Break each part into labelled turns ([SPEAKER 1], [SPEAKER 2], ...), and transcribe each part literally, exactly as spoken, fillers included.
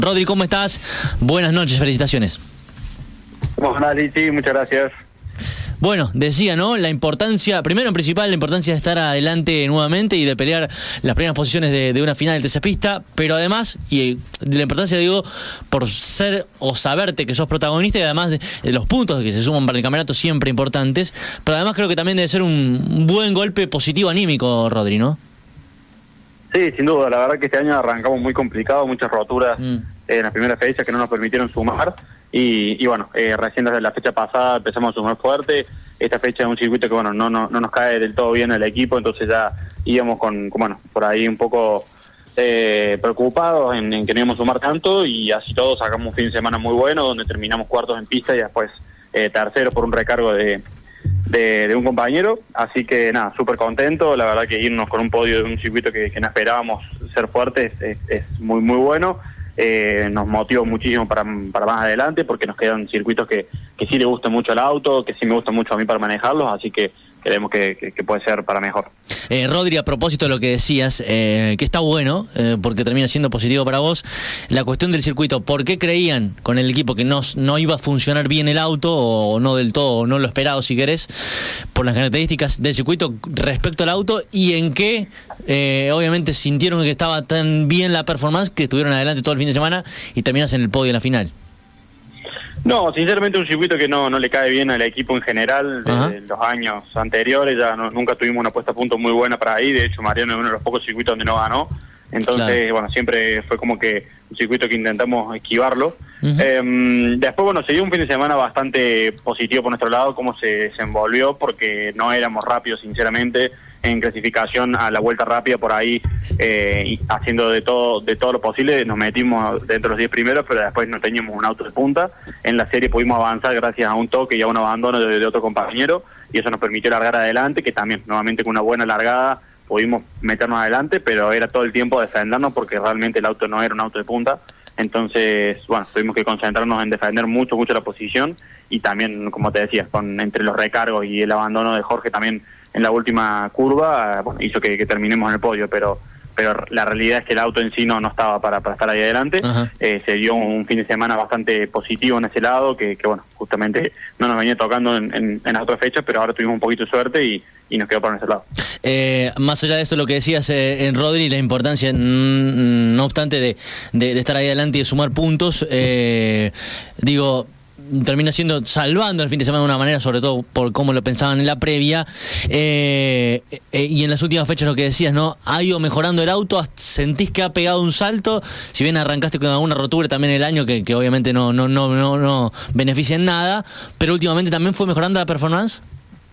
[SPEAKER 1] Rodri, ¿cómo estás? Buenas noches, felicitaciones.
[SPEAKER 2] Bueno, sí, muchas gracias.
[SPEAKER 1] Bueno, decía, ¿no? La importancia, primero en principal, la importancia de estar adelante nuevamente y de pelear las primeras posiciones de, de una final del T C Pista, pero además, y la importancia, digo, por ser o saberte que sos protagonista y además de, de los puntos que se suman para el campeonato siempre importantes, pero además creo que también debe ser un, un buen golpe positivo anímico, Rodri, ¿no?
[SPEAKER 2] Sí, sin duda, la verdad que este año arrancamos muy complicado, muchas roturas mm. en las primeras fechas que no nos permitieron sumar. Y, y bueno, eh, recién desde la fecha pasada empezamos a sumar fuerte. Esta fecha es un circuito que bueno no, no, no nos cae del todo bien el equipo, entonces ya íbamos con, con bueno, por ahí un poco eh, preocupados en, en que no íbamos a sumar tanto, y así todo sacamos un fin de semana muy bueno, donde terminamos cuartos en pista y después eh, tercero por un recargo de, de, de un compañero. Así que nada, súper contento, la verdad que irnos con un podio de un circuito que, que no esperábamos ser fuertes es, es, es muy muy bueno. Eh, nos motivó muchísimo para, para más adelante, porque nos quedan circuitos que, que sí le gusta mucho el auto, que sí me gusta mucho a mí para manejarlos, así que creemos que, que, que puede ser para mejor.
[SPEAKER 1] Eh, Rodri, a propósito de lo que decías, eh, que está bueno, eh, porque termina siendo positivo para vos, la cuestión del circuito, ¿por qué creían con el equipo que no, no iba a funcionar bien el auto, o no del todo, o no lo esperado si querés, por las características del circuito respecto al auto, y en qué, eh, obviamente, sintieron que estaba tan bien la performance que estuvieron adelante todo el fin de semana y terminas en el podio en la final?
[SPEAKER 2] No, sinceramente un circuito que no no le cae bien al equipo en general. Desde los años anteriores ya no, nunca tuvimos una puesta a punto muy buena para ahí. De hecho, Mariano es uno de los pocos circuitos donde no ganó. Entonces, claro, bueno, siempre fue como que un circuito que intentamos esquivarlo. Uh-huh. Eh, después, bueno, se dio un fin de semana bastante positivo por nuestro lado, cómo se, se envolvió, porque no éramos rápidos, sinceramente, en clasificación a la vuelta rápida por ahí, eh, y haciendo de todo de todo lo posible. Nos metimos dentro de los diez primeros, pero después no teníamos un auto de punta. En la serie pudimos avanzar gracias a un toque y a un abandono de, de otro compañero, y eso nos permitió largar adelante, que también, nuevamente, con una buena largada pudimos meternos adelante, pero era todo el tiempo defendernos, porque realmente el auto no era un auto de punta. Entonces, bueno, tuvimos que concentrarnos en defender mucho, mucho la posición, y también, como te decía, con entre los recargos y el abandono de Jorge también en la última curva, bueno, hizo que, que terminemos en el podio, pero pero la realidad es que el auto en sí no, no estaba para, para estar ahí adelante. Eh, se dio un fin de semana bastante positivo en ese lado, que, que bueno, justamente no nos venía tocando en, en, en las otras fechas, pero ahora tuvimos un poquito de suerte y, y nos quedó por ese lado.
[SPEAKER 1] Eh, más allá de eso, lo que decías, eh, en Rodri, la importancia, mm, no obstante, de, de, de estar ahí adelante y de sumar puntos, eh, digo, termina siendo salvando el fin de semana de una manera, sobre todo por cómo lo pensaban en la previa, eh, eh, y en las últimas fechas lo que decías, ¿no? Ha ido mejorando el auto, sentís que ha pegado un salto, si bien arrancaste con alguna rotura también el año, que, que obviamente no, no, no, no, no beneficia en nada, pero últimamente también fue mejorando la performance.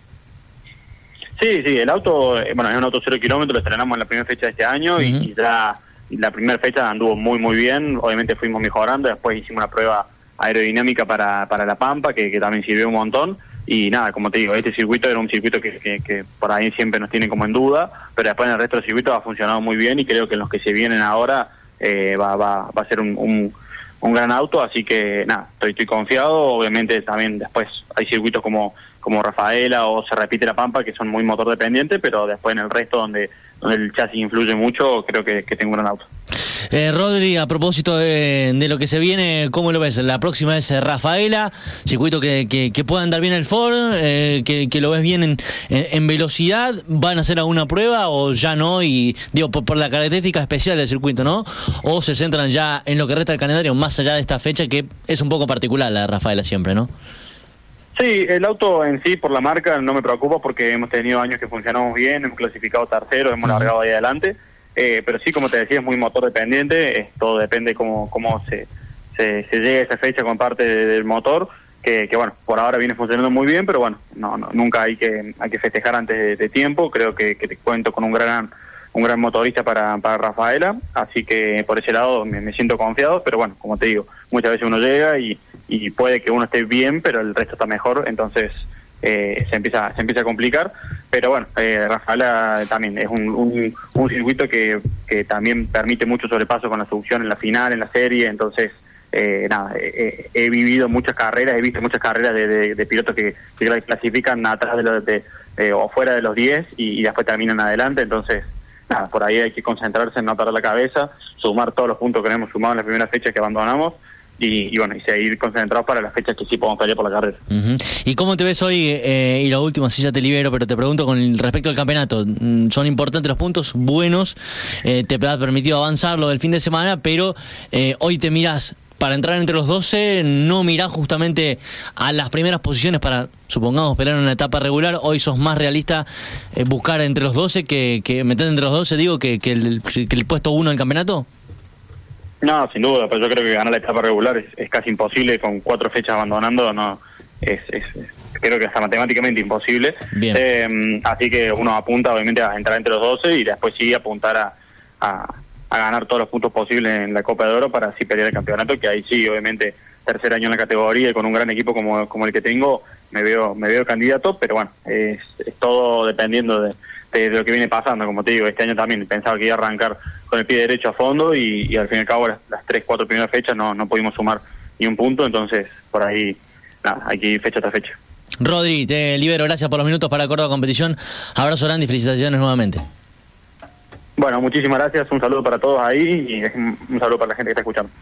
[SPEAKER 2] Sí, sí, el auto, bueno, es un auto cero kilómetros, lo estrenamos en la primera fecha de este año, uh-huh. y, y ya la primera fecha anduvo muy muy bien, obviamente fuimos mejorando, después hicimos una prueba aerodinámica para, para La Pampa, que, que también sirvió un montón, y nada, como te digo, este circuito era un circuito que, que, que por ahí siempre nos tiene como en duda, pero después en el resto del circuito ha funcionado muy bien, y creo que en los que se vienen ahora eh, va, va, va a ser un, un, un gran auto, así que nada, estoy, estoy confiado. Obviamente también después hay circuitos como, como Rafaela o se repite La Pampa, que son muy motor dependientes, pero después en el resto donde, donde el chasis influye mucho, creo que, que tengo un gran auto.
[SPEAKER 1] Eh, Rodri, a propósito de, de lo que se viene, ¿cómo lo ves? La próxima es Rafaela, circuito que, que, que pueda andar bien el Ford, eh, que, que lo ves bien en, en, en velocidad. ¿Van a hacer alguna prueba o ya no? Y digo, por, por la característica especial del circuito, ¿no? ¿O se centran ya en lo que resta del calendario, más allá de esta fecha, que es un poco particular la de Rafaela siempre, ¿no?
[SPEAKER 2] Sí, el auto en sí, por la marca, no me preocupa, porque hemos tenido años que funcionamos bien, hemos clasificado tercero, hemos uh-huh. largado ahí adelante. Eh, pero sí, como te decía, es muy motor dependiente, eh, todo depende cómo cómo se, se, se llegue a esa fecha con parte de, del motor, que, que bueno, por ahora viene funcionando muy bien, pero bueno, no, no nunca hay que hay que festejar antes de, de tiempo. Creo que, que te cuento con un gran un gran motorista para, para Rafaela, así que por ese lado me, me siento confiado, pero bueno, como te digo, muchas veces uno llega y, y puede que uno esté bien, pero el resto está mejor, entonces eh, se empieza se empieza a complicar. Pero bueno, eh, Rafaela también es un, un, un circuito que, que también permite mucho sobrepaso con la succión en la final, en la serie. Entonces, eh, nada, eh, he vivido muchas carreras, he visto muchas carreras de, de, de pilotos que, que clasifican atrás de los de, eh, o fuera de los diez y, y después terminan adelante. Entonces, nada, por ahí hay que concentrarse en no perder la cabeza, sumar todos los puntos que hemos sumado en la primera fecha que abandonamos, y, y bueno, y seguir concentrados para las fechas que sí podemos pelear por la carrera.
[SPEAKER 1] Uh-huh. ¿Y cómo te ves hoy? Eh, y la última, sí ya te libero, pero te pregunto con respecto al campeonato. Son importantes los puntos, buenos, eh, te ha permitido avanzar lo del fin de semana, pero eh, hoy te mirás para entrar entre los doce, no mirás justamente a las primeras posiciones para, supongamos, pelear en una etapa regular. Hoy sos más realista eh, buscar entre los doce que, que meter entre los doce, digo, que, que, el, que el puesto uno del campeonato.
[SPEAKER 2] No, sin duda, pero yo creo que ganar la etapa regular es, es casi imposible, con cuatro fechas abandonando, no es, es, es creo que hasta matemáticamente imposible. Eh, así que uno apunta obviamente a entrar entre los doce y después sí apuntar a, a, a ganar todos los puntos posibles en la Copa de Oro para así pelear el campeonato, que ahí sí, obviamente, tercer año en la categoría y con un gran equipo como, como el que tengo, me veo me veo candidato, pero bueno, es, es todo dependiendo de, de, de lo que viene pasando. Como te digo, este año también pensaba que iba a arrancar con el pie derecho a fondo y, y al fin y al cabo las, las tres, cuatro primeras fechas no, no pudimos sumar ni un punto, entonces por ahí nada, hay que ir fecha tras fecha.
[SPEAKER 1] Rodri, te libero, gracias por los minutos para Córdoba Competición, abrazo grande y felicitaciones nuevamente.
[SPEAKER 2] Bueno, muchísimas gracias, un saludo para todos ahí y un saludo para la gente que está escuchando.